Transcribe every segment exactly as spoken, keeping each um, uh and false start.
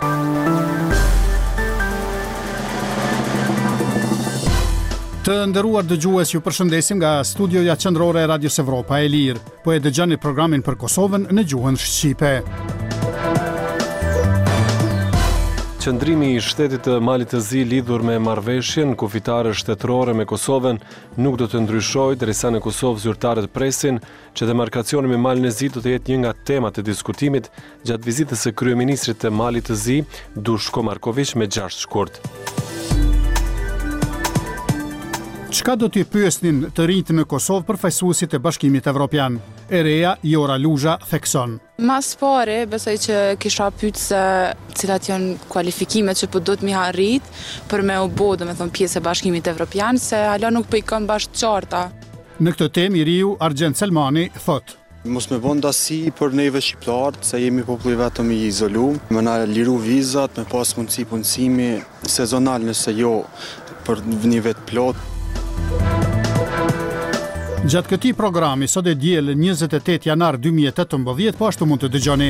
Të nderuar dëgjues, ju përshëndesim nga studioja qendrore e Radios Evropa e Lirë. Po e dëgjoni programin për Kosovën në gjuhën shqipe. Qëndrimi i shtetit të Malit të Zi lidhur me marrëveshjen kufitare shtetërore me Kosovën nuk do të ndryshojë derisa në Kosovë zyrtarët presin që demarkacioni me Malin e Zi do të jetë një nga temat e diskutimit gjatë vizitës së kryeministrit të Malit të Zi, Dushko Marković, me gjashtë shkurt. Çka do t'i pyesnin të rinjtë në Kosovë përfaqësuesit e Bashkimit Evropian? E reja Jora Luzha thekson. Mas pare, besoj që kisha pyet se cilat janë kualifikimet që po do të mi arrit për me u bë, domethënë, pjesë e Bashkimit Evropian, se hala nuk po i kam bashkë qarta. Në këtë temë i riu Argjend Selmani thot: Mos me bën dasi për neve shqiptarët, se jemi populli vetëm i izoluar, më na liru vizat, me pas mundësi punësimi sezonal nëse jo për një vit plot. Gjatë këtij programi sot e diel njëzet e tetë janar dy mijë e tetëmbëdhjetë, po ashtu mund të dëgjoni.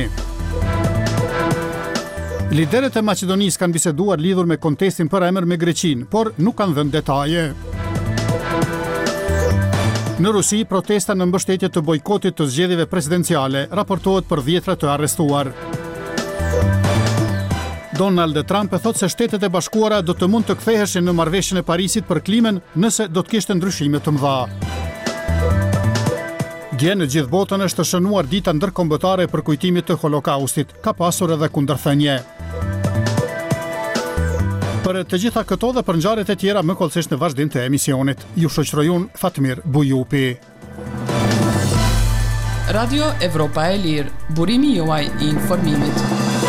Liderët e Maqedonisë kanë biseduar lidhur me kontestin për emër me Greqinë, por nuk kanë dhënë detaje. Në Rusi, protesta në mbështetje të bojkotit të zgjedhjeve presidenciale raportohet për dhjetra të arrestuar. Donald Trump e thot se Shtetet e Bashkuara do të mund të ktheheshin në marrëveshjen e Parisit për klimën nëse do të kishte ndryshime të mëdha. Dje në gjithë botën është shënuar dita ndërkombëtare për kujtimit të Holokaustit. Ka pasur edhe kundërthënie. Për të gjitha këto dhe për ngjarjet e tjera më kollësisht në vazhdim të emisionit. Ju shoqëroj unë Fatmir Bujupi. Radio Evropa e Lirë, burimi juaj i informimit.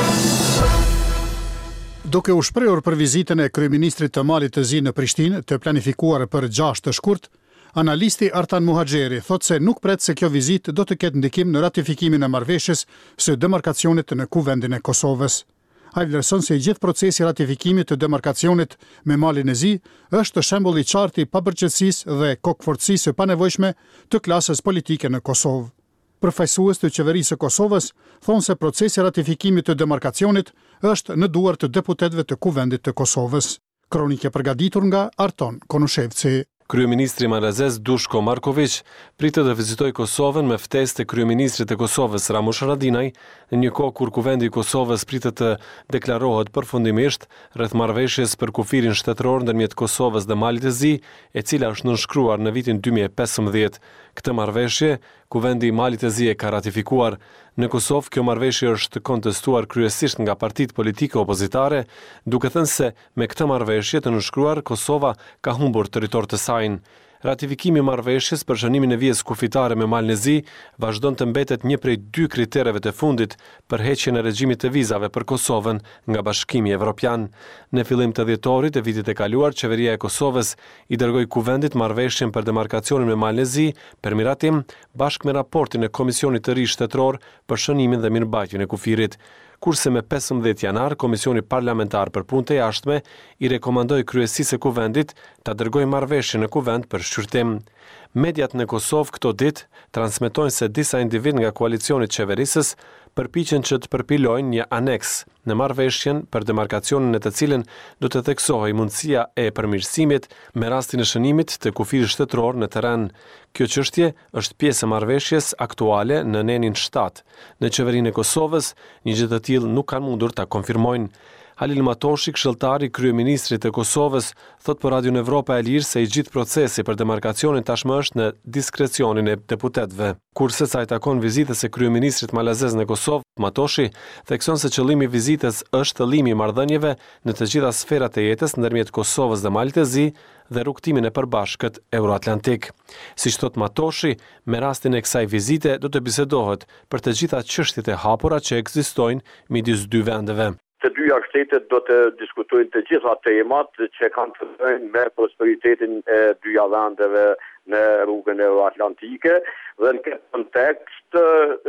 Duke u shprehur për vizitën e kryeministrit të Malit të Zi në Prishtinë, të planifikuar për gjashtë të shkurt, analisti Artan Muhaxheri thot se nuk pret se kjo vizitë do të ketë ndikim në ratifikimin e marrëveshjes së demarkacionit në kuvendin e Kosovës. Ai vlerëson se i gjithë procesi i ratifikimit të demarkacionit me Malin e Zi është shembull i qartë i papërgjegjësisë dhe kokforcisë së panevojshme të klasës politike në Kosovë. Përfaqësues të qeverisë së Kosovës thonë se procesi i ratifikimit të demarkacionit është në duar të deputetëve të kuvendit të Kosovës. Kronikë e përgatitur nga Arton Konushevci. Kryeministri malazez Dushko Marković pritet të vizitojë Kosovën me ftesë të kryeministrit të Kosovës Ramush Haradinaj, në një kohë kur kuvendi i Kosovës pritet të deklarohet përfundimisht rreth marrëveshjes për kufirin shtetëror ndërmjet Kosovës dhe Malit të Zi, e cila është nënshkruar në vitin dy mijë e pesëmbëdhjetë. Këtë marrëveshje kuvendi i Malit të Zi e ka ratifikuar. Në Kosovë kjo marrëveshje është kontestuar kryesisht nga partitë politike opozitare, duke thënë se me këtë marrëveshje të nënshkruar Kosova ka humbur territor të saj. Ratifikimi i marrëveshjes për shënimin e vijës kufitare me Malin e Zi vazhdon të mbetet një prej dy kritereve të fundit për heqjen e regjimit të vizave për Kosovën nga Bashkimi Evropian. Në fillim të dhjetorit të vitit e kaluar, qeveria e Kosovës i dërgoi kuvendit marrëveshjen për demarkacionin me Malin e Zi për miratim bashkë me raportin e Komisionit të Ri Shtetëror për shënimin dhe mirëmbajtjen e kufirit. Kurse me pesëmbëdhjetë janar, Komisioni Parlamentar për Punët e Jashtme i rekomandoi kryesisë së kuvendit ta dërgojë marrëveshjen në kuvend për shqyrtim. Mediat në Kosovë këto ditë transmetojnë se disa individ nga koalicioni i qeverisës përpiqen që të përpilojnë një aneks në marrëveshjen për demarkacionin në të cilën do të theksohej mundësia e përmirësimit me rastin e shënimit të kufirit shtetëror në terren. Kjo çështje është pjesë e marrëveshjes aktuale në nenin shtat. Në qeverinë e Kosovës, një gjë të tillë nuk kanë mundur ta konfirmojnë. Halil Matoshi, këshilltari kryeministrit të Kosovës, thot për Radio Evropa e Lirë se i gjithë procesi për demarkacionin tashmë është në diskrecionin e deputetëve. Kurse sa i takon vizitës së kryeministrit malazez në Kosovë, Matoshi thekson se qëllimi i vizitës është thellimi i marrëdhënieve në të gjitha sferat e jetës ndërmjet Kosovës dhe Malit të Zi dhe rrugtimin e përbashkët euroatlantik. Siç thot Matoshi, me rastin e kësaj vizite do të bisedohet për të gjitha çështjet e hapura që ekzistojnë midis dy vendeve. Të dyja shtetet do të diskutojnë të gjitha temat që kanë të bëjnë me prosperitetin e dyja vendeve në rrugën euroatlantike dhe në këtë kontekst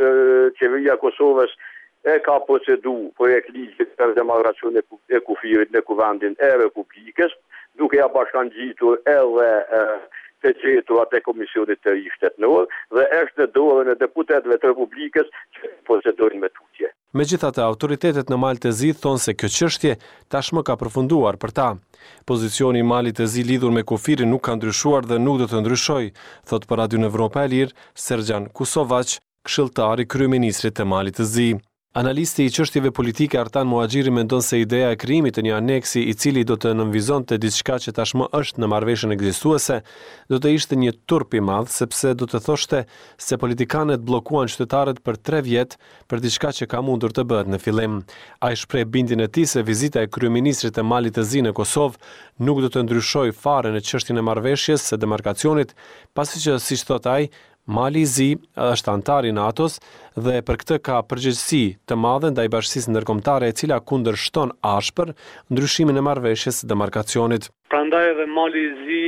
qeveria e Kosovës e ka procedu projekt ligji për demarkacion e kufirit në kuvendin e Republikës, duke ja bashkangjitur edhe të gjeturat e Komisionit të Ri Shtetëror dhe është në dorën e deputetëve të Republikës që procedojnë me tutje. Megjithatë, autoritetet në Malë të Zi thonë se kjo çështje tashmë ka përfunduar për ta. Pozicioni i Malit të Zi lidhur me kufirin nuk ka ndryshuar dhe nuk do të ndryshojë, thot për Radion Evropa e Lirë Sergjan Kusovac, këshilltar i kryeministrit të Malit të Zi. Analisti i çështjeve politike Artan Muhaxhiri mendon se ideja e krijimit të një aneksi i cili do të nënvizonte diçka që tashmë është në marrëveshjen ekzistuese, do të ishte një turp i madh sepse do të thoshte se politikanët bllokuan qytetarët për tre vjet për diçka që ka mundur të bëhet në fillim. Ai shpreh bindjen e tij se vizita e kryeministrit të Malit të Zi në Kosovë nuk do të ndryshojë fare në çështjen e marrëveshjes së demarkacionit, pasi që, siç thot ai, Mali i Zi është antar i NATO-s dhe për këtë ka përgjegjësi të madhe ndaj bashkisë ndërkombëtare e cila kundërshton ashpër ndryshimin e marrëveshjes së demarkacionit. Prandaj edhe Mali i Zi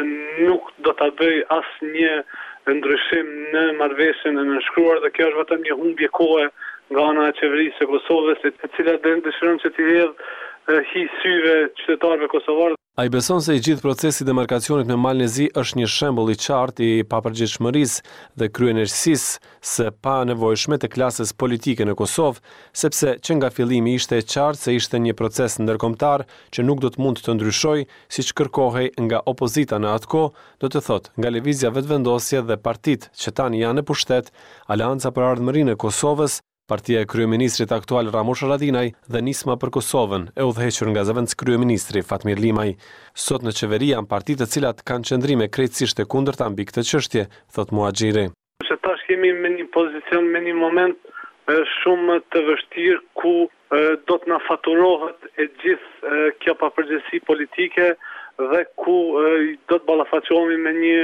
nuk do ta bëj asnjë ndryshim në marrëveshjen e nënshkruar dhe kjo është vetëm një humbje kohe nga ana e qeverisë së Kosovës, e cila dëshiron që të hedhë hi syve qytetarëve kosovarë. Ai beson se i gjithë procesi i demarkacionit me Malin e Zi është një shembull i qartë i papërgjegjshmërisë dhe kryenergjësisë së panevojshme të klasës politike në Kosovë, sepse që nga fillimi ishte e qartë se ishte një proces ndërkombëtar që nuk do të mund të ndryshojë siç kërkohej nga opozita në atë kohë, do të thotë nga lëvizja vetëvendosje dhe partitë që tani janë në pushtet, Aleanca për Ardhmërinë e Kosovës, Partia e kryeministrit aktual Ramush Haradinaj dhe Nisma për Kosovën, e udhëhequr nga zëvendës kryeministri Fatmir Limaj. Sot në qeveri janë partitë të cilat kanë qëndrime krejtësisht e kundërta mbi këtë çështje, thot Muhaxhiri. Se tash kemi me një pozicion, me një moment shumë të vështirë ku do të na faturohet e gjithë kjo papërgjegjësi politike dhe ku do të ballafaqohemi me një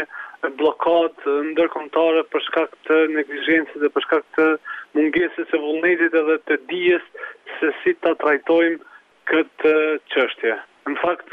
blokadë ndërkombëtare për shkak të neglizhencës dhe për shkak të mungesës së vullnetit edhe të dijes se si ta trajtojmë këtë çështje. Në fakt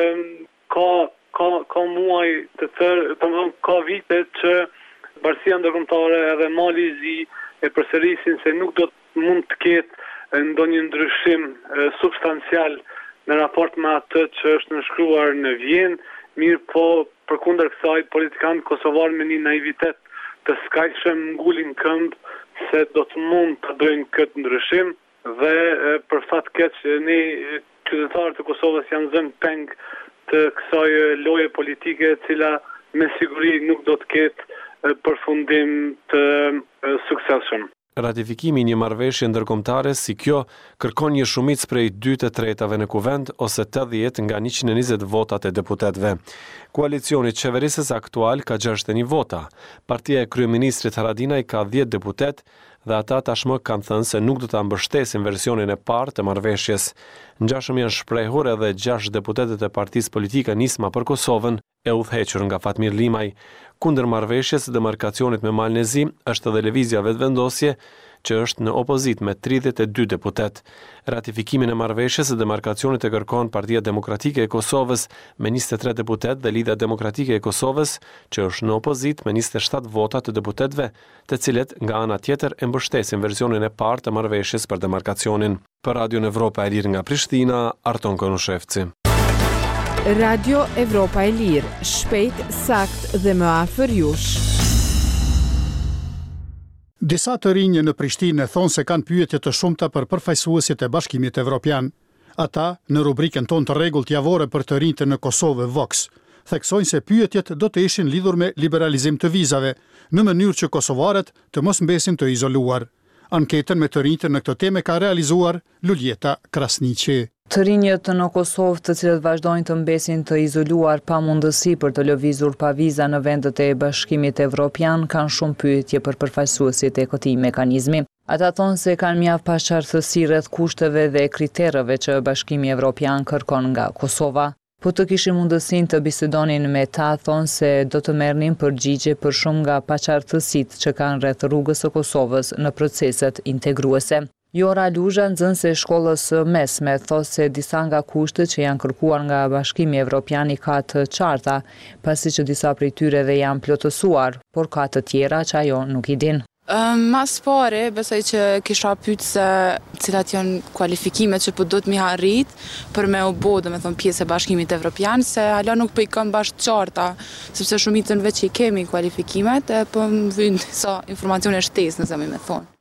ka ka ka muaj të tërë, domethënë ka vite që Bashkia Ndërkombëtare edhe Mali i Zi e përsërisin se nuk do të mund të ketë ndonjë ndryshim substancial në raport me atë që është nënshkruar në Vjenë, mirë po përkundër kësaj politikanë kosovarë me një naivitet të skajshëm ngulin këmbë se do të mund të bëjnë këtë ndryshim dhe për fat keq ne qytetarët e Kosovës janë zënë peng të kësaj loje politike e cila me siguri nuk do të ketë përfundim të suksesshëm. Ratifikimi i një marrëveshje ndërkombëtare si kjo kërkon një shumicë prej dy të tretave në kuvend ose tetëdhjetë nga njëqind e njëzet votat e deputetëve. Koalicioni qeverisës aktual ka gjashtëdhjetë e një vota. Partia e kryeministrit Haradinaj ka dhjetë deputet dhe ata tashmë kanë thënë se nuk do ta mbështesin versionin e parë të marrëveshjes. Ngjashëm janë shprehur edhe gjashtë deputetët e partisë politike Nisma për Kosovën, e udhëhequr nga Fatmir Limaj. Kundër marrëveshjes së demarkacionit me Malin e Zi është edhe lëvizja vetëvendosje që është në opozit me tridhjetë e dy deputet. Ratifikimin e marrëveshjes së demarkacionit e kërkon Partia Demokratike e Kosovës me njëzet e tre deputet dhe Lidhja Demokratike e Kosovës që është në opozit me njëzet e shtatë vota të deputetëve, të cilët nga ana tjetër e mbështesin versionin e parë të marrëveshjes për demarkacionin. Për Radion Evropa e Lirë nga Prishtina, Arton Konushevci. Radio Evropa e Lirë, shpejt, sakt dhe më afër jush. Disa të rinj në Prishtinë thonë se kanë pyetje të shumta për përfaqësuesit e Bashkimit Evropian. Ata, në rubrikën tonë të rregullt javore për të rinjtë në Kosovë Vox, theksojnë se pyetjet do të ishin lidhur me liberalizim të vizave, në mënyrë që kosovarët të mos mbesin të izoluar. Anketën me të rinjtë në këtë temë ka realizuar Luljeta Krasniqi. Të rinjët në Kosovë të cilët vazhdojnë të mbesin të izoluar pa mundësi për të lëvizur pa viza në vendet e Bashkimit Evropian kanë shumë pyetje për përfaqësuesit e këtij mekanizmi. Ata thonë se kanë mjaft paqartësi rreth kushteve dhe kritereve që Bashkimi Evropian kërkon nga Kosova. Po të kishin mundësinë të bisedonin me ta, thonë se do të merrnin përgjigje për shumë nga paqartësitë që kanë rreth rrugës së Kosovës në proceset integruese. Jora Luzha, nxënëse e shkollës mesme, thotë se disa nga kushtet që janë kërkuar nga Bashkimi Evropian i ka të qarta, pasi që disa prej tyreve janë plotësuar, por ka të tjera që ajo nuk i din. Mas pare, besoj që kisha pyet se cilat janë kualifikimet që po do të mi arrit për me u bë, domethënë pjesë e Bashkimit Evropian, se hala nuk po i kam bash të qarta, sepse shumicën veç i kemi kualifikimet, e po më vijnë disa informacione shtesë, nëse më thonë.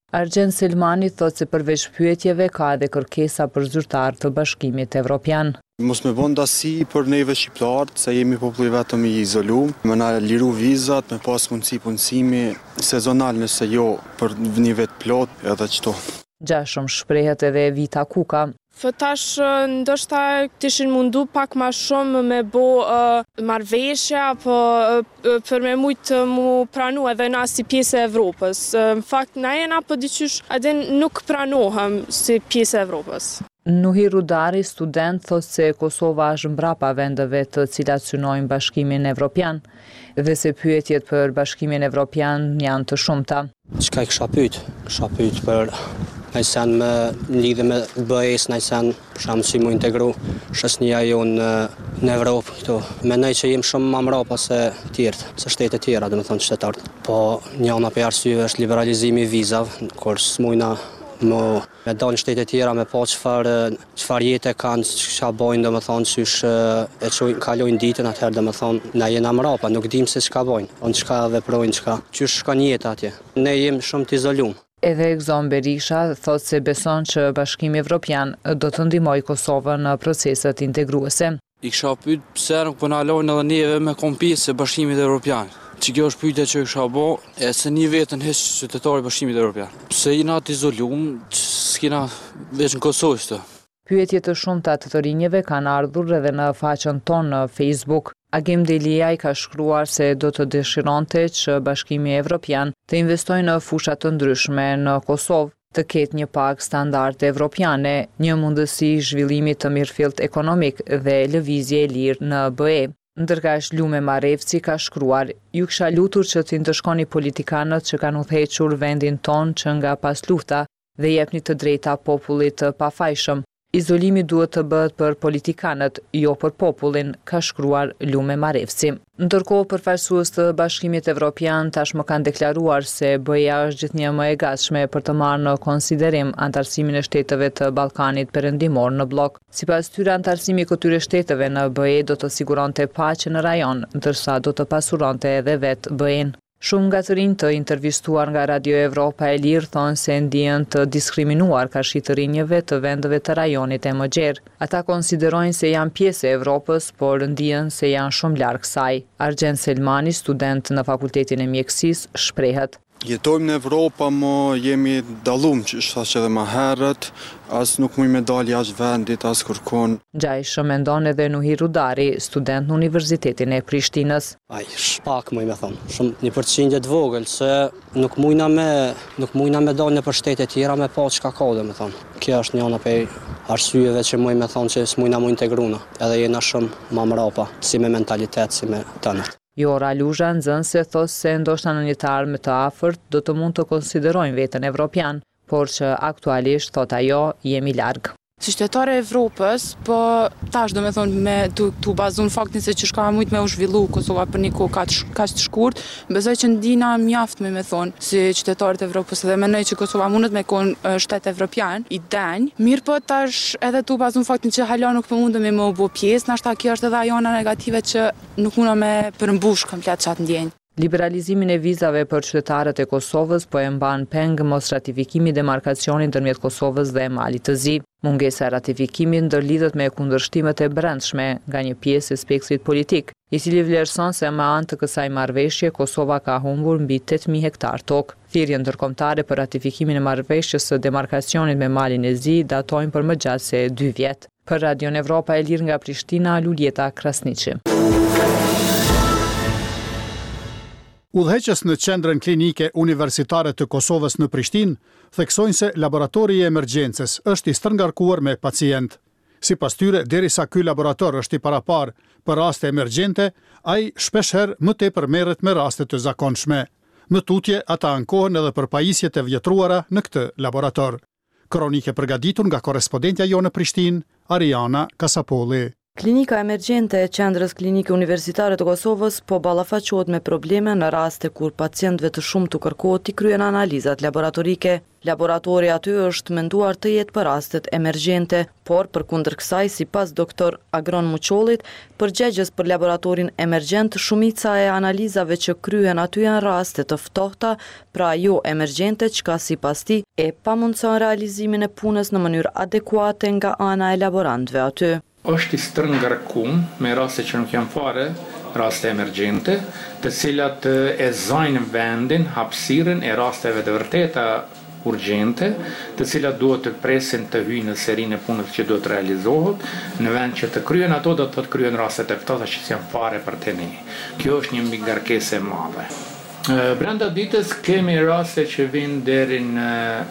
Argjen Selmani thot se përveç pyetjeve ka edhe kërkesa për zyrtar të Bashkimit Evropian. Mos me bën dasi për neve shqiptarët, se jemi populli vetëm i izoluar, me na liru vizat, me pas mundësi punësimi sezonal nëse jo për një vit plot edhe çto. Gjashëm shprehet edhe Vita Kuka. Tash ndoshta kishin mundu pak ma shumë me bo uh, marrëveshje apo uh, për me mujtë mu pranu edhe na si pjesë e Evropës. Uh, në fakt na jena po diqysh edhe nuk pranohem si pjesë e Evropës. Nuhi Rudari, student, thot se Kosova është mbrapa vendeve të cilat synojnë Bashkimin Evropian dhe se pyetjet për Bashkimin Evropian janë të shumta. Çka i kisha pyet? Kisha pyet për najsen me lidhe me B E S, najsen për shkak si mu integru shoqënia jonë në, në Evropë këtu. Mendoj që jem shumë më mbrapa se tjerët, se shtete tjera, domethënë qytetarët. Po njëna për arsyeve është liberalizimi i vizave, kur smujna më me dalë në shtete tjera me pa çfarë çfarë jete kanë, çka bojnë, domethënë çysh e çojnë kalojnë ditën, atëherë domethënë na jena mbrapa, nuk dim se çka bojnë, on çka veprojnë, çka çysh shkon jeta atje. Ne jemi shumë të izoluar. Edhe Gzon Berisha thot se beson që Bashkimi Evropian do të ndihmojë Kosovën në proceset integruese. I kisha pyet pse nuk po na lejnë edhe neve me kom pjesë e Bashkimit Evropian. Që kjo është pyetja që kisha bë, e se një vetën hiç qytetari i Bashkimit Evropian. Pse jena të izoluar, s'kena veç në Kosovë këtu. Pyetje të shumta të të rinjeve kanë ardhur edhe në faqen tonë në Facebook. Agim Deliaj ka shkruar se do të dëshironte që Bashkimi Evropian të investojë në fusha të ndryshme në Kosovë, të ketë një pag standarde evropiane, një mundësi zhvillimit të mirëfillt ekonomik dhe lëvizje e lirë në B E. Ndërkaq Lume Marevci ka shkruar: "Ju kisha lutur që t'i ndëshkoni politikanët që kanë udhëhequr vendin ton që nga pas lufta dhe jepni të drejta popullit të pafajshëm. Izolimi duhet të bëhet për politikanët, jo për popullin", ka shkruar Lume Marevci. Ndërkohë, përfaqësues të Bashkimit Evropian tashmë kanë deklaruar se B E-ja është gjithnjë më e gatshme për të marrë në konsiderim antarësimin e shteteve të Ballkanit Perëndimor në blok. Sipas tyre, antarësimi i këtyre shteteve në B E do të siguronte paqen në rajon, ndërsa do të pasuronte edhe vetë B E-n. Shumë nga të rinj të intervistuar nga Radio Evropa e Lirë thonë se ndihen të diskriminuar karshi të rinjeve të vendeve të rajonit e Mëgjer. Ata konsiderojnë se janë pjesë e Evropës, por ndihen se janë shumë larg saj. Argjen Selmani, student në Fakultetin e Mjekësisë, shprehet: Jetojmë në Evropa, mo jemi dallum që është thashë edhe më herët, as nuk mujmë me dalë jashtë vendit, as kërkon. Gjajshëm mendon edhe Nuhi Rudari, student në Universitetin e Prishtinës. Aj, shpak muj me thonë, shumë një përqindje të vogël, se nuk mujna me, nuk mujna me dalë në për shtete tjera me pa çka ka dhe me thonë. Kjo është njëna prej arsyeve që muj me thonë që s'mujna mu integruna, edhe jena shumë ma mrapa, si me mentalitet, si me tënët. Jora Luzha, nxënëse, thos se ndoshta në një të ardhme të afërt do të mund të konsiderojnë veten evropian, por që aktualisht, thot ajo, jemi larg. Si qytetare e Evropës, po tash do me thonë me tu, tu bazun faktin se që shka mujt me u zhvillu Kosova për një kohë kaq të shkurt, besoj që ndina mjaft me me thonë si qytetarët e Evropës dhe mendoj që Kosova mundet me konë shtet evropian, i denj, mirë po tash edhe tu bazun faktin që hala nuk po mundem me më bo pjesë, nashta kjo është edhe ajona negative që nuk muna me përmbush komplet qatë ndjenjë. Liberalizimin e vizave për qytetarët e Kosovës po e mban peng mos ratifikimi demarkacionit ndërmjet Kosovës dhe Malit të Zi. Mungesa e ratifikimit ndërlidhet me kundërshtimet e brendshme nga një pjesë e spektrit politik, i cili vlerëson se me anë të kësaj marrëveshje Kosova ka humbur mbi tetë mijë hektar tokë. Thirrjen ndërkombëtare për ratifikimin e marrëveshjes së demarkacionit me Malin e Zi datojnë për më gjatë se dy vjet. Për Radion Evropa e Lirë nga Prishtina, Luljeta Krasniqi. Udhëheqës në qendrën klinike universitare të Kosovës në Prishtinë theksojnë se laboratori i emergjencës është i stërngarkuar me pacient. Sipas tyre, derisa ky laborator është i parapar për raste emergjente, ai shpeshherë më tepër merret me raste të zakonshme. Më tutje, ata ankohen edhe për pajisjet e vjetruara në këtë laborator. Kronike përgatitur nga korrespondentja jo në Prishtinë, Ariana Kasapolli. Klinika emergjente e Qendrës Klinike Universitare të Kosovës po ballafaqohet me probleme në raste kur pacientëve të shumtë të kërkohet t'i kryen analizat laboratorike. Laboratori aty është menduar të jetë për rastet emergjente, por përkundër kësaj, sipas doktor Agron Muçollit, përgjegjës për laboratorin emergjent, shumica e analizave që kryhen aty janë raste të ftohta, pra jo emergjente, çka sipas tij e pamundson realizimin e punës në mënyrë adekuate nga ana e laborantëve aty. Është i strëngarkum me raste që nuk janë fare, raste emergjente, të cilat e zajnë vendin, hapësirën e rasteve të vërteta urgjente, të cilat duhet të presin të hyjnë në serinë e punës që duhet realizohet, në vend që të kryen ato do të të kryen rastet e ftohta që janë fare për të ne. Kjo është një mbi ngarkesë e madhe. Brenda ditës kemi raste që vinë deri në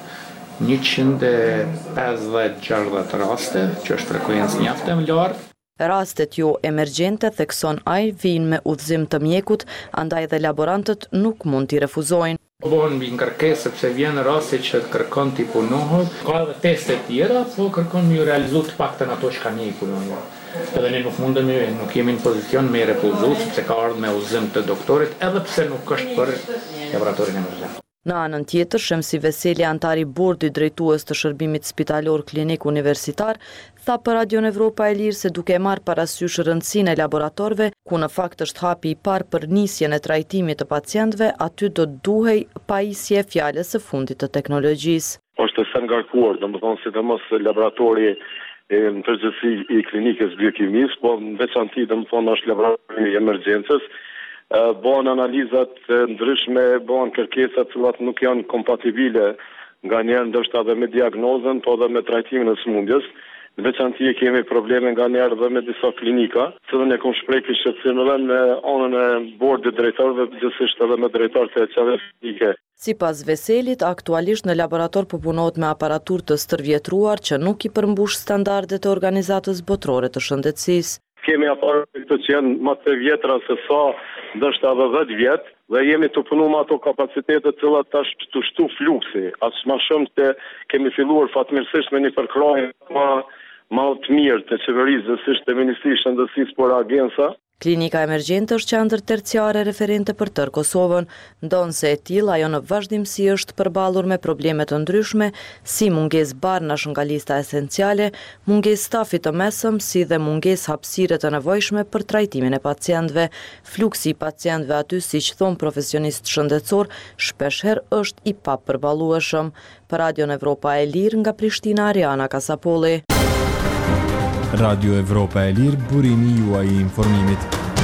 njëqind e pesëdhjetë gjashtëdhjetë raste, që është frekuencë mjaft e lartë. Rastet jo emergjente, thekson ai, vijnë me udhëzim të mjekut, andaj dhe laborantët nuk mund t'i refuzojnë. Bon mbi ngarkesë sepse vjen raste që kërkon t'i punohet, ka edhe teste tjera, po kërkon me realizu të paktën ato që kanë një punohet. Edhe ne nuk mundemi, nuk jemi në pozicion me refuzu, sepse ka ardhur me udhëzim të doktorit, edhe pse nuk është për laboratorin emergjent. Në anën tjetër, Shemsi Veseli, antari bordi drejtues të shërbimit spitalor klinik universitar, tha për Radion Evropa e Lirë se duke marrë parasysh rëndësinë e laboratorëve, ku në fakt është hapi i parë për nisjen e trajtimit të pacientëve, aty do duhej pajisje fjalës së fundit të teknologjisë. Është të ngarkuar, domethënë sidomos laboratori në përgjithësi i klinikës biokimis, po në veçanti domethënë është laboratori i emergjencës. Bëhen analizat ndryshme, bëhen kërkesat cilat nuk janë kompatibile nga njerë ndoshta edhe me diagnozën, po edhe me trajtimin e sëmundjes. Në veçanti kemi probleme nga njerë edhe me disa klinika, cilën e kom shpreh shqetësim edhe me anën e bordit drejtorëve, gjithsesi edhe me drejtorët e qendrës klinike. Sipas Veselit, aktualisht në laborator po punohet me aparaturë të stërvjetruar që nuk i përmbush standardet e Organizatës Botërore të Shëndetësisë. Kemi aparaturë që janë më të vjetra se sa ndoshta edhe dhjetë vjet dhe jemi të punu me ato kapacitete të cilat tash të shtu fluksi. As më shumë se kemi filluar fatmirësisht me një përkrahje më më të mirë të qeverisë, si të Ministrisë së Shëndetësisë por agjenca. Klinika emergjente është qendër terciare referente për tërë Kosovën, ndonse e tillë ajo në vazhdimsi është përballur me probleme të ndryshme, si mungesë barnash nga lista esenciale, mungesë stafi të mesëm, si dhe mungesë hapësire të nevojshme për trajtimin e pacientëve. Fluksi i pacientëve aty, siç thon profesionistë shëndetësor, shpeshherë është i papërballueshëm. Për Radion Evropa e Lirë nga Prishtina, Ariana Kasapolli. Radio Evropa e Lirë, burimi juaj i informimit.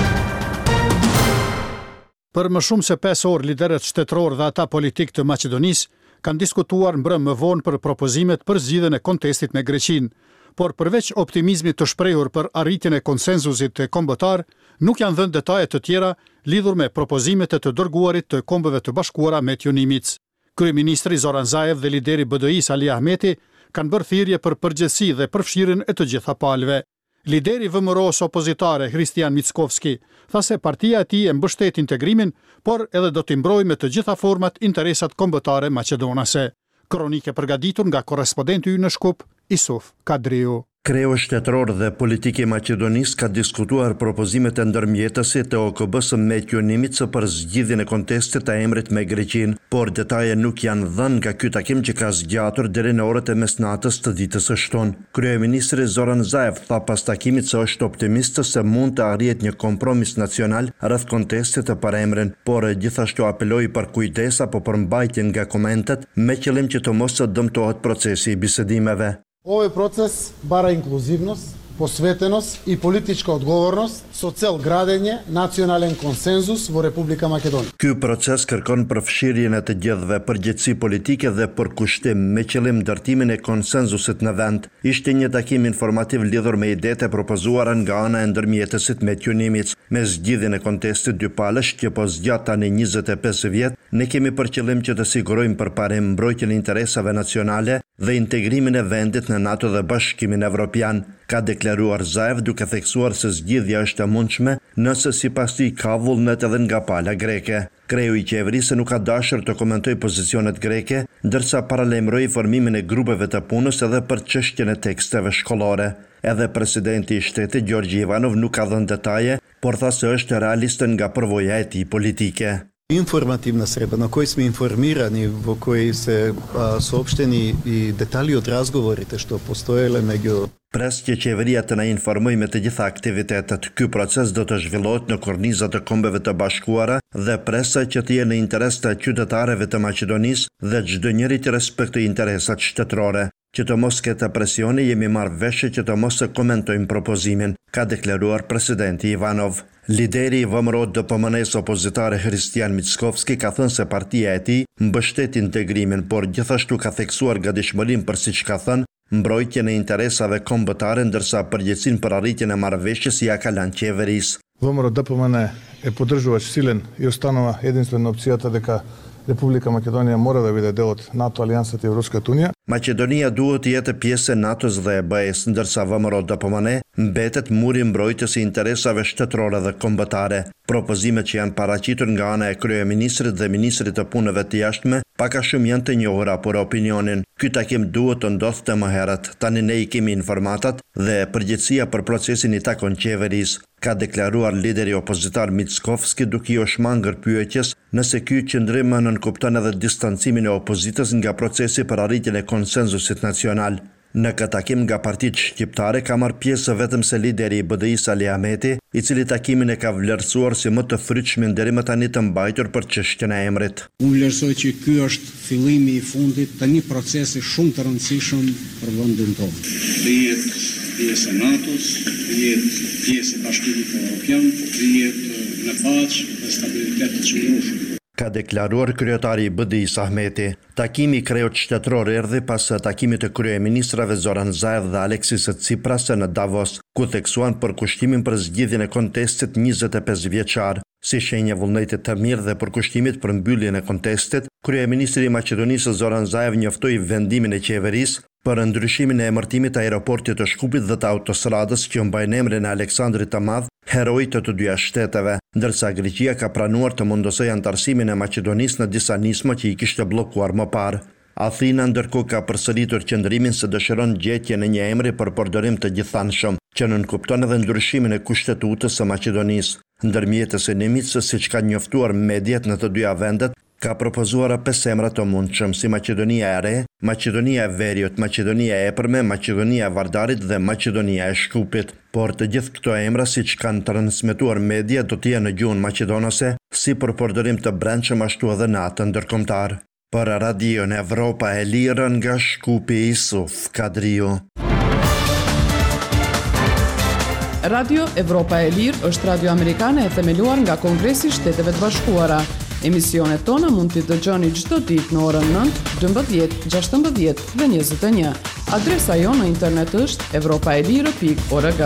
Për më shumë se pesë orë, liderët shtetëror dhe ata politik të Maqedonisë kanë diskutuar mbrëm më vonë për propozimet për zgjidhjen e kontestit me Greqinë, por përveç optimizmit të shprehur për arritjen e konsenzusit të kombëtar, nuk janë dhënë detaje të tjera lidhur me propozimet e të dërguarit të Kombeve të Bashkuara me Tjunimic. Kryeministri Zoran Zaev dhe lideri B D I-s Ali Ahmeti kanë bërë thirrje për përgjegjësi dhe përfshirjen e të gjitha palëve. Lideri V M R O-s opozitare Hristijan Mickovski tha se partia e tij e mbështet integrimin, por edhe do t'i mbrojë me të gjitha format interesat kombëtare maqedonase. Kronike përgatitur nga korrespondenti ynë në Shkup, Isuf Kadriu. Kreu shtetëror dhe politik i Maqedonisë ka diskutuar propozimet e ndërmjetësit të O K B-s me Tjunimic për zgjidhjen e kontestit të emrit me Greqinë, por detaje nuk janë dhënë nga ky takim që ka zgjatur deri në orët e mesnatës të ditës së shtunë. Kryeministri Zoran Zaev tha pas takimit se është optimist se mund të arrihet një kompromis nacional rreth kontestit të përemrin, por gjithashtu apeloi për kujdes apo përmbajtje nga komentet me qëllim që të mos të dëmtohet procesi i bisedimeve. Ovaj proces bara inkluzivnost, posvetenost i politička odgovornost so cel gradenje nacionalen konsenzus vo Republika Makedonija. Ky proces kërkon përfshirjen e të gjithëve, përgjegjësi politike dhe përkushtim me qëllim ndërtimin e konsenzusit në vend. Ishte një takim informativ lidhur me idetë e propozuara nga ana e ndërmjetësit me Tjunimic, me zgjidhjen e kontestit dypalësh që po zgjat tani njëzet e pesë vjet. Ne kemi për qëllim që të sigurojmë përparim mbrojtjen e interesave nacionale dhe integrimin e vendit në NATO dhe Bashkimin Evropian, ka deklaruar Zaev duke theksuar se zgjidhja është e mundshme nëse sipas tij ka vullnet edhe nga pala greke. Kreu i qeverisë nuk ka dashur të komentoj pozicionet greke, ndërsa paralajmëroi formimin e grupeve të punës edhe për çështjen e teksteve shkollore. Edhe presidenti i shtetit Gjorgji Ivanov nuk ka dhënë detaje, por tha se është realist nga përvoja e tij politike. Информативна среда, на кој сме информирани, во кој се а, соопштени и детали од разговорите што постоеле меѓу. Pres që qeveria të na informoj me të gjitha aktivitetet. Ky proces do të zhvillohet në kornizat të Kombeve të Bashkuara dhe presa që të jenë në interes të qytetarëve të Maqedonisë dhe çdo njeri të respektojë interesat shtetërore. Që të mos ketë presione, jemi marrë veshe që të mos të komentojmë propozimin, ka deklaruar presidenti Ivanov. Lideri i V M R O D P M N-s opozitare Hristijan Mickovski ka thënë se partia e tij mbështet integrimin, por gjithashtu ka theksuar gatishmërinë për siç ka thënë, mbrojtjen e interesave kombëtare, ndërsa përgjegjësinë për arritjen e marrëveshjes ja ka lënë qeverisë. V M R O D P M N е поддржувач силен и останува единствено опцијата дека Republika Makedonia mora da vide deo od NATO alijansat i Evropskата Unija. Maqedonia duhet të jetë pjesë e NATO-s dhe e B E-s, ndërsa V M R O D P M N mbetet muri mbrojtës i interesave shtetërore dhe kombëtare. Propozimet që janë paraqitur nga ana e kryeministrit dhe ministrit të punëve të jashtme pak a shumë janë të njohura për opinionin. Ky takim duhet të ndodhte më herët. Tani ne i kemi informatat dhe përgjegjësia për procesin i takon qeverisë, ka deklaruar lideri opozitar Mickovski, duke i shmangër pyetjes nëse ky qëndrim nënkupton edhe distancimin e opozitës nga procesi për arritjen e konsenzusit nacional. Në këtë takim nga partitë shqiptare ka marrë pjesë vetëm se lideri i B D I-s Ali Ahmeti, i cili takimin e ka vlerësuar si më të frytshëm deri më tani të mbajtur për çështjen e emrit. Unë vlerësoj që ky është fillimi i fundit të një procesi shumë të rëndësishëm për vendin tonë. Të jetë pjesë e NATO-s, të jetë pjesë e Bashkimit Evropian, të jetë në paçë dhe stabilitet të qëndrueshëm, ka deklaruar kryetari i B D I-s Ahmeti. Takimi i kreut shtetëror erdhi pas takimit të kryeministrave Zoran Zaev dhe Aleksis Tsipras në Davos, ku theksuan përkushtimin për zgjidhjen e kontestit njëzet e pesë vjeçar. Si shenjë vullnetit të mirë dhe përkushtimit për mbylljen e kontestit, kryeministri i Maqedonisë Zoran Zaev njoftoi vendimin e qeverisë për ndryshimin e emërtimit të aeroportit të Shkupit dhe të autostradës që mbajnë emrin e Aleksandrit të Madh, heroi të të dyja shteteve, ndërsa Greqia ka pranuar të mundosoj antarësimin e Maqedonisë në disa nisma që i kishte bllokuar më parë. Athina ndërkohë ka përsëritur qëndrimin se dëshiron gjetjen e një emri për përdorim të gjithanshëm, që nënkupton edhe ndryshimin e kushtetutës së Maqedonisë. Ndërmjetës e Nimicës, siç ka njoftuar mediat në të dyja vendet, ka propozuar pesë emra të mundshëm, si Maqedonia e Re, Maqedonia e Veriut, Maqedonia e Epërme, Maqedonia e Vardarit dhe Maqedonia e Shkupit. Por të gjithë këto emra, siç kanë transmetuar media, do të jenë në gjuhën maqedonase, si për përdorim të brendshëm ashtu edhe në atë ndërkombëtar. Për Radion Evropa e Lirë nga Shkupi, Isuf Kadriu. Radio Evropa e Lirë është radio amerikane e themeluar nga Kongresi i Shteteve të Bashkuara. Emisionet tona mund t'i dëgjoni çdo ditë në orën nëntë, dymbëdhjetë, gjashtëmbëdhjetë dhe njëzet e një. Adresa jo në internet është evropaelire pikë org.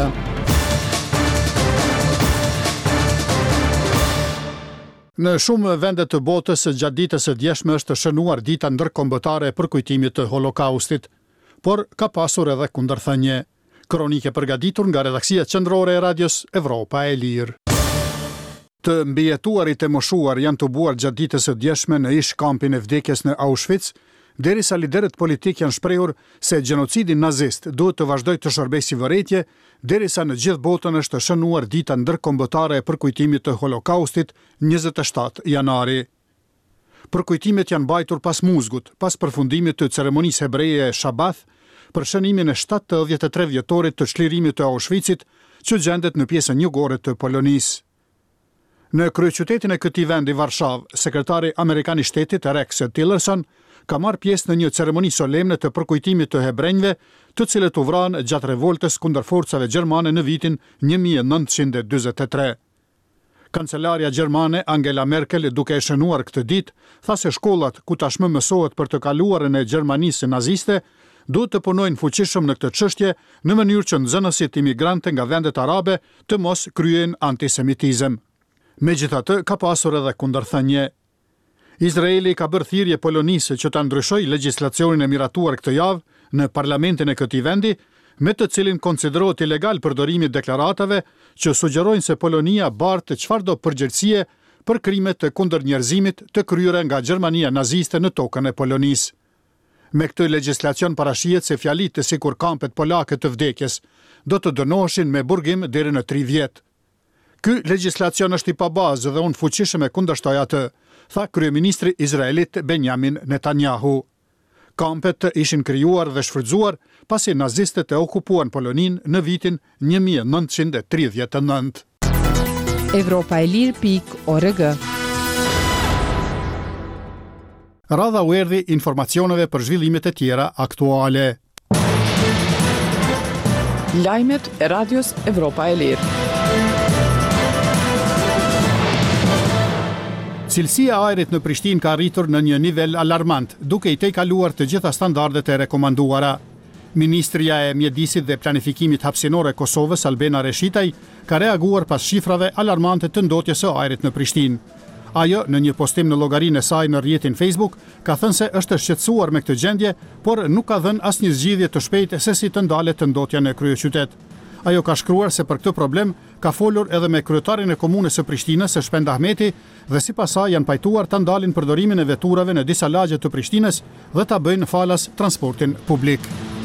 Në shumë vende të botës, gjatë ditës së djeshme është shënuar dita ndërkombëtare për kujtimit të Holokaustit, por ka pasur edhe kundërthënie. Kronike përgatitur nga redaksia qendrore e radios Evropa e Lirë. Të mbijetuarit e moshuar janë të buar gjatë ditës së djeshme në ish kampin e vdekjes në Auschwitz, derisa liderët politik janë shprehur se gjenocidi nazist duhet të vazhdojë të shërbejë si vërejtje, derisa në gjithë botën është shënuar dita ndërkombëtare për kujtimit të Holokaustit njëzet e shtatë janari. Përkujtimet janë mbajtur pas muzgut, pas përfundimit të ceremonisë hebreje e Shabath, për shënimin e shtatëdhjetë e tre vjetorit të çlirimit të Auschwitzit, që gjendet në pjesën jugore të Polonisë. Në kryeqytetin e këtij vendi, Varshavë, sekretari amerikan i shtetit Rex Tillerson ka marrë pjesë në një ceremoni solemne të përkujtimit të hebrejve, të cilët u vranë gjatë revoltës kundër forcave gjermane në vitin një mijë e nëntëqind e dyzet e tre. Kancelaria gjermane Angela Merkel, duke e shënuar këtë ditë, tha se shkollat ku tashmë mësohet për të kaluarën e Gjermanisë naziste duhet të punojnë fuqishëm në këtë çështje në mënyrë që nxënësit imigrantë nga vendet arabe të mos kryejnë antisemitizëm. Megjithatë, ka pasur edhe kundërthënie. Izraeli ka bërë thirrje Polonisë që ta ndryshojë legjislacionin e miratuar këtë javë në parlamentin e këtij vendi, me të cilin konsiderohet ilegal përdorimi i deklaratave që sugjerojnë se Polonia bartë çfarëdo përgjegjësie për krimet të kundër njerëzimit të kryera nga Gjermania naziste në tokën e Polonisë. Me këtë legjislacion parashihet se fjalit të sikur kampet polake të vdekjes do të dënoheshin me burgim deri në tri vjet. Ky legjislacion është i pabazë dhe unë fuqishëm e kundërshtoj atë, tha kryeministri izraelit Benjamin Netanyahu. Kampet ishin krijuar dhe shfrytzuar pasi nazistët e okupuan Poloninë në vitin një mijë e nëntëqind e tridhjetë e nëntë. Evropa e Lirë pikë org. Radha u erdhi informacioneve për zhvillimet e tjera aktuale. Lajmet e Radios Evropa e Lirë. Cilësia e ajrit në Prishtinë ka arritur në një nivel alarmant, duke i tejkaluar të gjitha standardet e rekomanduara. Ministria e Mjedisit dhe Planifikimit Hapësinor e Kosovës, Albena Reshitaj, ka reaguar pas shifrave alarmante të ndotjes së ajrit në Prishtinë. Ajo, në një postim në llogarinë e saj në rrjetin Facebook, ka thënë se është shqetësuar me këtë gjendje, por nuk ka dhënë asnjë zgjidhje të shpejtë se si të ndalet të ndotja në kryeqytet. Ajo ka shkruar se për këtë problem ka folur edhe me kryetarin e komunës së Prishtinës, Shpend Ahmeti, dhe sipas saj janë pajtuar ta ndalin përdorimin e veturave në disa lagje të Prishtinës dhe ta bëjnë falas transportin publik.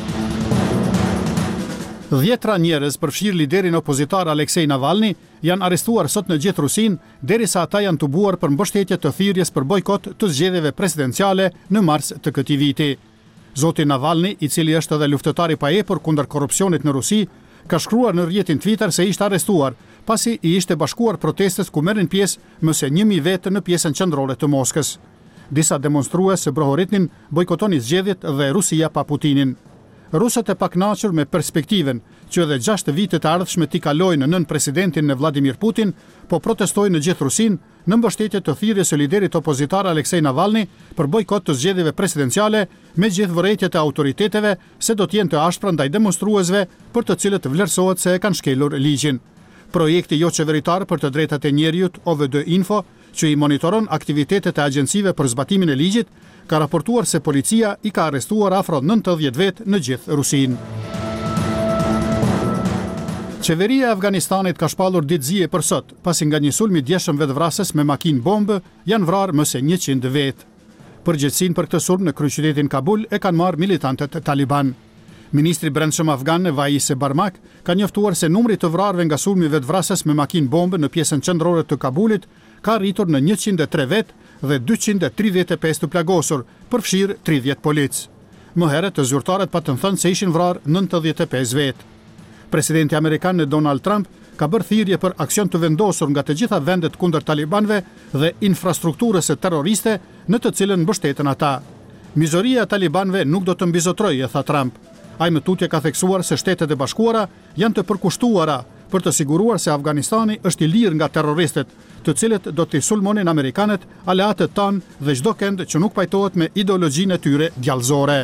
Dhjetra njerëz, përfshirë liderin opozitar Aleksej Navalny, janë arrestuar sot në gjithë Rusinë, derisa ata janë tubuar për mbështetje të thirrjes për bojkot të zgjedhjeve presidenciale në mars të këtij viti. Zoti Navalny, i cili është edhe luftëtar i paepër kundër korrupsionit në Rusi, ka shkruar në rrjetin Twitter se ishte arrestuar pasi i ishte bashkuar protestes ku merrin pjesë më se një mijë vetë në pjesën qendrore të Moskës. Disa demonstrues së brohoritnin bojkotonin zgjedhjet dhe Rusia pa Putinin. Rusët e pakënaqur me perspektiven që edhe gjashtë vite të ardhshme t'i kalojnë nën presidentin në Vladimir Putin, po protestojnë në gjithë Rusinë në mbështetje të thirrjes së liderit opozitar Aleksej Navalny për bojkot të zgjedhjeve presidenciale, me gjithë vërejtjet e autoriteteve se do të jenë të ashpra ndaj demonstruesve për të cilët vlerësohet se e kanë shkelur ligjin. Projekti jo qeveritar për të drejtat e njerëzit O V D Info, që i monitoron aktivitetet e agjencive për zbatimin e ligjit, ka raportuar se policia i ka arrestuar afro nëntëdhjetë vetë në gjithë Rusinë. Qeveria e Afganistanit ka shpallur ditëzie për sot, pasi nga një sulm i djeshëm vetvrasës me makinë bombë janë vrarë më se njëqind vetë. Përgjegjësinë për këtë sulm në kryeqytetin Kabul e kanë marrë militantët Taliban. Ministri i Brendshëm afgan Vais Barmak ka njoftuar se numri të vrarëve nga sulmi vetvrasës me makinë bombë në pjesën qendrore të Kabulit ka arritur në njëqind e tre vetë dhe dyqind e tridhjetë e pesë të plagosur, përfshirë tridhjetë polic. Më herët të zyrtarët patën thënë se ishin vrarë nëntëdhjetë e pesë vetë. Presidenti amerikan Donald Trump ka bërë thirrje për aksion të vendosur nga të gjitha vendet kundër talibanëve dhe infrastrukturës së terroriste në të cilën mbështeten ata. Mizoria e talibanëve nuk do të mbizotrojë, tha Trump. Ai më tutje ka theksuar se Shtetet e Bashkuara janë të përkushtuara për të siguruar se Afganistani është i lirë nga terroristët, të cilët do t'i sulmonin amerikanët, aleatët tanë dhe çdo kënd që nuk pajtohet me ideologjinë e tyre djallëzore.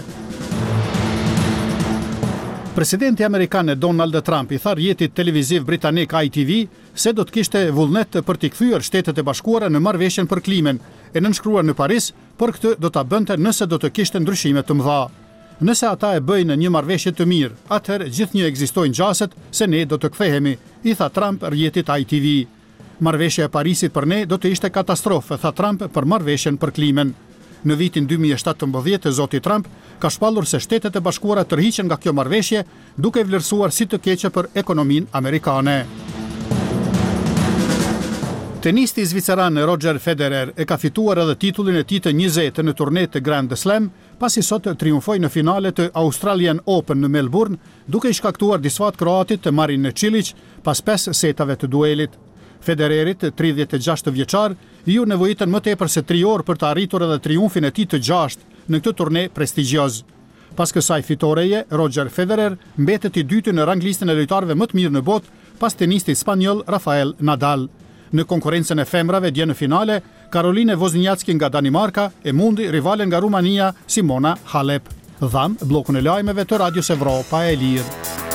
Presidenti amerikan Donald Trump i tha rrjetit televiziv britanik I T V se do të kishte vullnet për t'i kthyer Shtetet e Bashkuara në marrëveshjen për klimën, e nënshkruar në Paris, por këtë do ta bënte nëse do të kishte ndryshime të mëdha. Nëse ata e bëjnë një marrëveshje të mirë, atëherë gjithnjë ekzistojnë gjaset se ne do të kthehemi, i tha Trump rrjetit I T V. Marrëveshja e Parisit për ne do të ishte katastrofë, tha Trump për marrëveshjen për klimën. Në vitin dy mijë e shtatëmbëdhjetë, zoti Trump ka shpallur se Shtetet e Bashkuara tërhiqen nga kjo marrëveshje, duke vlerësuar si të keqe për ekonominë amerikane. Tenisti zviceran Roger Federer e ka fituar edhe titullin e tij të njëzet në turnet të Grand Slam, pasi sot triumfoi në finale të Australian Open në Melbourne, duke i shkaktuar disfat kroatit të Marin Cilic pas pesë setave të duelit. Federerit, tridhjetë e gjashtë vjeçar, ju nevojitën më tepër se tri orë për të arritur edhe triumfin e tij të gjashtë në këtë turne prestigjioz. Pas kësaj fitoreje, Roger Federer mbetet i dyti në ranglistën e lojtarëve më të mirë në botë, pas tenistit spanjoll Rafael Nadal. Në konkurrencën e femrave dje në finale, Caroline Wozniacki nga Danimarka e mundi rivalen nga Rumania Simona Halep. Dham bllokun e lajmeve të Radios Evropa e Lirë.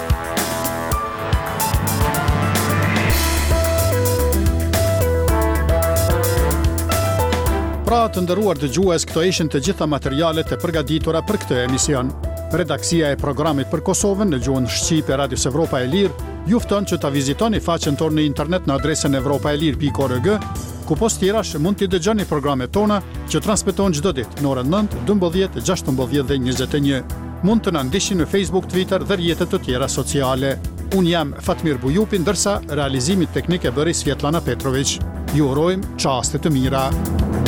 Pra të ndëruar dëgjues, këto ishin të gjitha materialet e përgatitura për këtë emision. Redaksia e programit për Kosovën në gjuhën shqipe Radios Evropa e Lirë ju fton që ta vizitoni faqen tonë në internet në adresën evropaelir pikë org ku post tjerash mund t'i dëgjoni programet tona që transmeton çdo ditë në orën nëntë, dymbëdhjetë, gjashtëmbëdhjetë dhe njëzet e një. Mund të na ndiqni në Facebook, Twitter dhe rrjetet të tjera sociale. Unë jam Fatmir Bujupi, ndërsa realizimit teknik e bëri Svetlana Petrović. Ju urojmë çaste të mira.